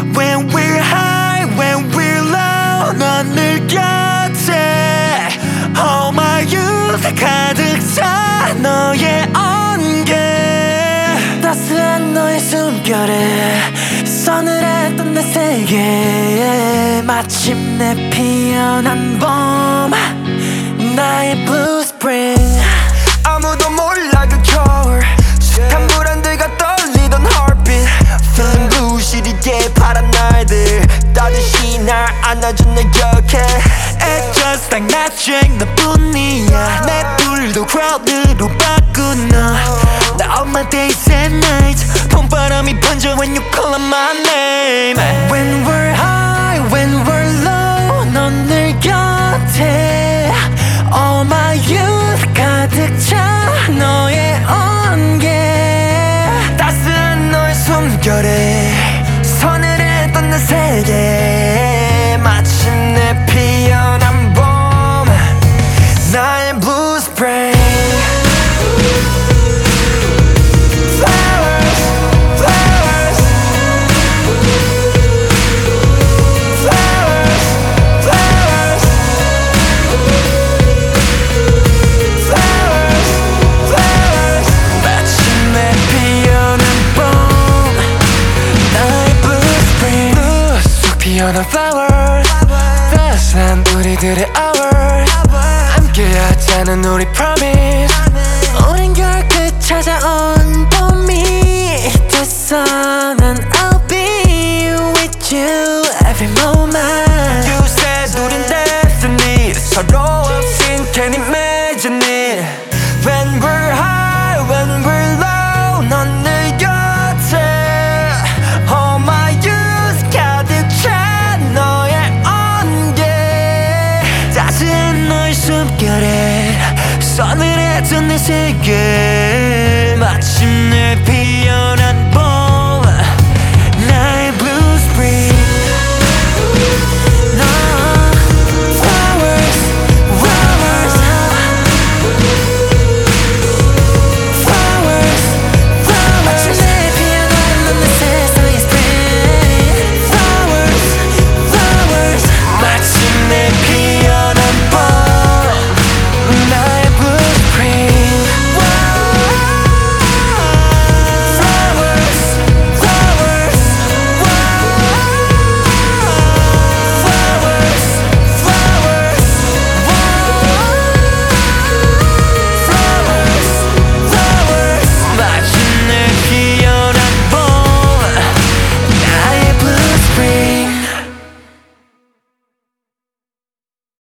When we're high, when we're low, 넌 늘 곁에. All my youth 가득 차 너의 온기. 따스한 너의 숨결에 서늘했던 내 세계. 마침내 피어난 봄, 나의 blue spring. 아무도 몰라 그 겨울, 숱한 불안들과 떨리던 heartbeat. Feeling blue 시리게 파란 날들 따뜻이 날 안아준 내 곁에. It's just like magic 너뿐이야. 내 불도 crowd으로 바꾼 너. 나 all my days and nights 봄바람이 번져 when you call my name. When we're high, when we're low, 넌 늘 곁에. All my youth 가득 차 너의 온기. 따스한 너의 숨결에 서늘했던 내 세계. 마침내 피어난 봄, 나의 blue spring. Flowers, flowers, flowers, flowers, flowers, flowers. 마침내 피어난 봄, 나의 blue spring. 쑥 피어난 flowers, 따스한 우리들의 hours. 함께하자는 우리 promise. 오랜 겨울 끝 찾아온 봄이 됐어. 난 I'll be with you every moment. You said 우린 destiny, 서로 없인 can't imagine it. When we're high, when we're low, 넌 늘 곁에. All my youth 가득 차 너의 온기. 따스한 너의 숨결에 서늘했던 내 세계. 마침내 피어난